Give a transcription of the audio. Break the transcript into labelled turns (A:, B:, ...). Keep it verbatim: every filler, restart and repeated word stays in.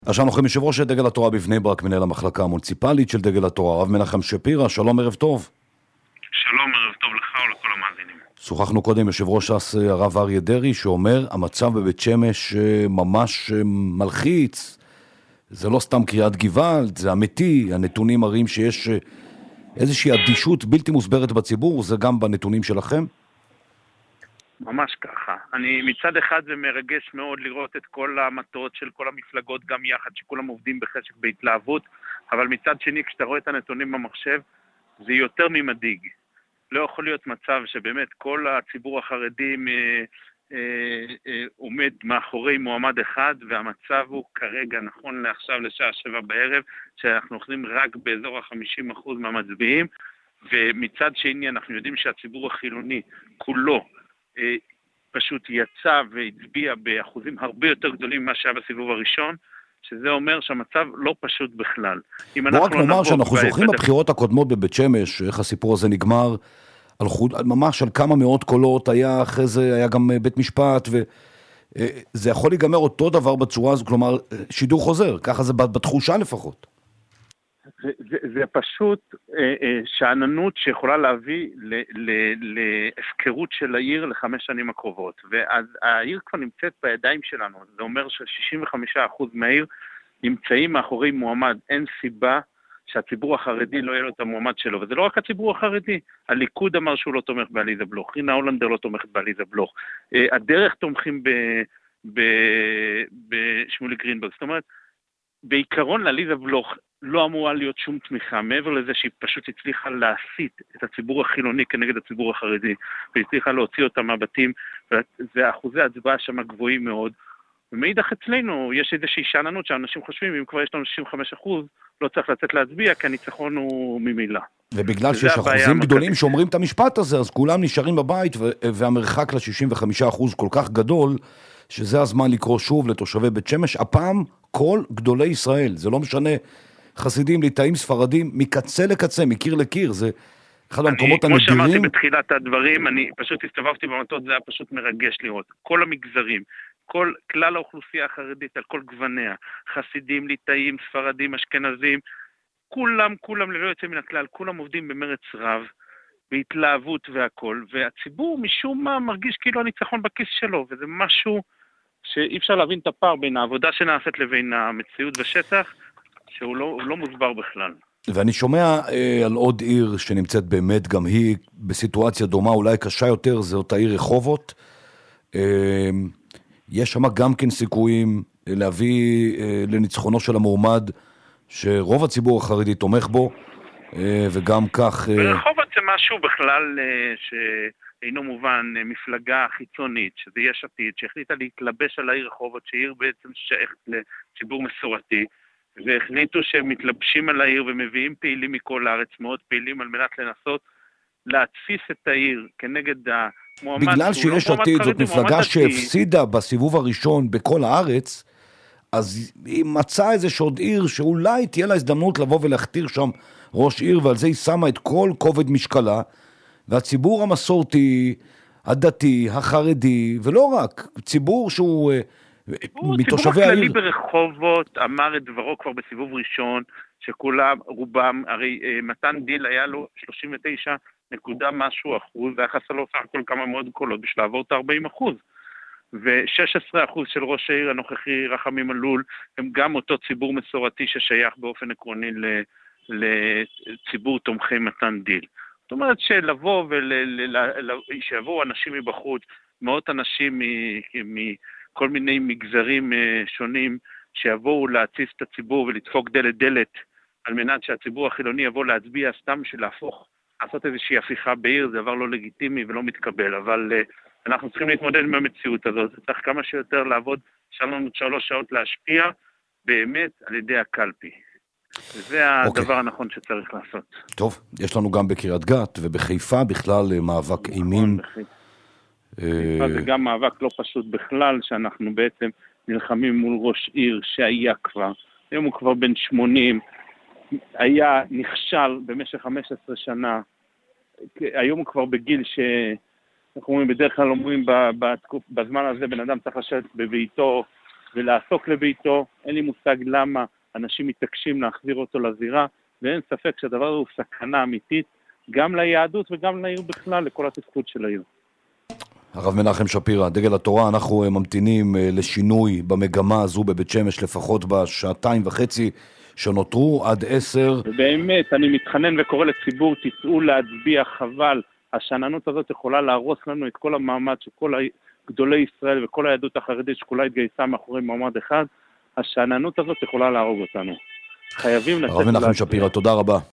A: אז שלום לכם, יושב ראש דגל התורה בבני ברק, מנהל המחלקה המוניציפלית של דגל התורה, הרב מנחם שפירא. שלום, ערב טוב.
B: שלום, ערב טוב לך ולכל המאזינים.
A: שוחחנו קודם יושב ראש ש"ס הרב אריה דרעי, שאומר המצב בבית שמש ממש מלחיץ, זה לא סתם קריאת גוואלד, זה אמיתי. הנתונים מראים שיש איזושהי אדישות בלתי מוסברת בציבור, זה גם בנתונים שלכם?
B: ממש ככה. אני מצד אחד זה מרגש מאוד לראות את כל המטרות של כל המפלגות גם יחד, שכולם עובדים בחשק בהתלהבות, אבל מצד שני כשאתה רואה את הנתונים במחשב זה יותר ממדאיג. לא יכול להיות מצב שבאמת כל הציבור החרדי אה, אה, אה, עומד מאחורי מועמד אחד, והמצב הוא כרגע נכון לעכשיו לשעה שבע בערב, שאנחנו אוכלים רק באזור ה-חמישים אחוז מהמצביעים, ומצד שני אנחנו יודעים שהציבור החילוני כולו פשוט יצא והצביע באחוזים הרבה יותר גדולים ממה שהיה בסיבוב הראשון, שזה אומר שהמצב לא פשוט בכלל.
A: בוא רק נאמר שאנחנו זוכרים בבחירות הקודמות בבית שמש, איך הסיפור הזה נגמר, על חוד, ממש על כמה מאות קולות, היה אחרי זה, היה גם בית משפט, וזה יכול להיגמר אותו דבר בצורה הזו, כלומר שידור חוזר, ככה זה בתחושה לפחות.
B: זה, זה, זה פשוט אה, אה, שעננות שיכולה להביא ל, ל, להפקרות של העיר לחמש שנים הקרובות. ואז העיר כבר נמצאת בידיים שלנו. זה אומר ש-שישים וחמישה אחוז מהעיר נמצאים מאחורי מועמד. אין סיבה שהציבור החרדי לא יהיה לו את המועמד שלו. וזה לא רק הציבור החרדי. הליכוד אמר שהוא לא תומך בעליזה בלוך. רינה הולנדר לא תומכת בעליזה בלוך. אה, הדרך תומכים ב, ב, בשמולי גרינברג. זאת אומרת, בעיקרון לעליזה בלוך לא אמורה להיות שום תמיכה, מעבר לזה שהיא פשוט הצליחה להסיט את הציבור החילוני כנגד הציבור החרדי, והצליחה להוציא אותם מהבתים, ואחוזי הצבעה שם גבוהים מאוד. ומאידך אצלנו יש איזושהי שעננות שאנשים חושבים, אם כבר יש לנו שישים וחמישה אחוז, לא צריך לצאת להצביע, כי הניצחון הוא ממילא.
A: ובגלל שיש אחוזים גדולים שאומרים את המשפט הזה, אז כולם נשארים בבית, והמרחק ל-שישים וחמישה אחוז כל כך גדול, שזה הזמן לקרוא שוב לתושבי בית שמש, הפעם כל גדולי ישראל, זה לא משנה חסידים, ליטאים, ספרדים, מקצה לקצה, מקיר לקיר, זה אחד המקומות הנדירים.
B: כמו שאמרתי בתחילת הדברים, אני פשוט הסתובבתי במטות, זה היה פשוט מרגש לראות. כל המגזרים, כל כלל האוכלוסייה החרדית, על כל גווניה, חסידים, ליטאים, ספרדים, אשכנזים, כולם, כולם ללא יוצא מן הכלל, כולם עובדים במרץ רב, בהתלהבות והכל, והציבור משום מה מרגיש כאילו הניצחון בכיס שלו, וזה משהו שאי אפשר להבין את הפער בין העבודה שנעשית לבין המציאות בשטח, שהוא לא, לא מוסבר בכלל.
A: ואני שומע אה, על עוד עיר שנמצאת באמת גם היא בסיטואציה דומה, אולי קשה יותר, זה אותה עיר רחובות. אה, יש שם גם כן סיכויים להביא אה, לניצחונו של המועמד, שרוב הציבור החרדי תומך בו, אה, וגם כך... אה...
B: ברחובות זה משהו בכלל אה, שאינו מובן, אה, מפלגה חיצונית, שזה יש עתיד, שהחליטה להתלבש על העיר רחובות, שעיר בעצם שייכת לציבור מסורתי, והחליטו שהם מתלבשים על העיר ומביאים פעילים מכל הארץ, מאוד פעילים על מנת לנסות להתסיס את העיר כנגד המועמד.
A: בגלל שיש עתיד, זאת מפלגה שהפסידה בסיבוב הראשון בכל הארץ, אז היא מצאה איזה שעוד עיר שאולי תהיה לה הזדמנות לבוא ולהכתיר שם ראש עיר, ועל זה היא שמה את כל כובד משקלה, והציבור המסורתי, הדתי, החרדי, ולא רק, ציבור שהוא...
B: ציבור הכללי ברחובות אמר את דברו כבר בסיבוב ראשון, שכולם, רובם, הרי מתן דיל היה לו שלושים ותשע נקודה משהו אחוז, זה חסר לו סך הכל כמה מאוד קולות בשביל לעבור את ארבעים אחוז, ו-שש עשרה אחוז של ראש העיר הנוכחי רחמים אלול, הם גם אותו ציבור מסורתי ששייך באופן עקרוני לציבור תומכי מתן דיל. זאת אומרת שלבוא ושיבואו אנשים מבחוץ, מאות אנשים מ... כל מיני מגזרים שונים שיבואו להציף את הציבור ולדפוק דלת דלת על מנת שהציבור החילוני יבוא להצביע סתם של להפוך, לעשות איזושהי הפיכה בעיר, זה דבר לא לגיטימי ולא מתקבל, אבל אנחנו צריכים להתמודד עם המציאות הזאת, צריך כמה שיותר לעבוד, שלנו שלוש שעות להשפיע באמת על ידי הקלפי. וזה הדבר okay. הנכון שצריך לעשות.
A: טוב, יש לנו גם בקריית גת ובחיפה בכלל מאבק אימים.
B: זה גם מאבק לא פשוט בכלל, שאנחנו בעצם נלחמים מול ראש עיר שהיה כבר, היום הוא כבר בן שמונים, היה נכשל במשך חמש עשרה שנה, היום הוא כבר בגיל ש... אנחנו אומרים, בדרך כלל אומרים בזמן הזה בן אדם צריך לשבת בביתו ולעסוק לביתו. אין לי מושג למה אנשים מתעקשים להחזיר אותו לזירה, ואין ספק שהדבר הוא סכנה אמיתית, גם ליהדות וגם לעיר בכלל, לכל התפקוד של העיר.
A: הרב מנחם שפירא, דגל התורה, אנחנו ממתינים לשינוי במגמה הזו בבית שמש, לפחות בשעתיים וחצי שנותרו עד עשר.
B: ובאמת, אני מתחנן וקורא לציבור, תצאו להצביע, חבל. השאננות הזאת יכולה להרוס לנו את כל המעמד של כל גדולי ישראל וכל היהדות החרדית שכולה התגייסה מאחורי מעמד אחד. השאננות הזאת יכולה להרוג אותנו. חייבים לצאת להצביע.
A: הרב מנחם שפירא, תודה רבה.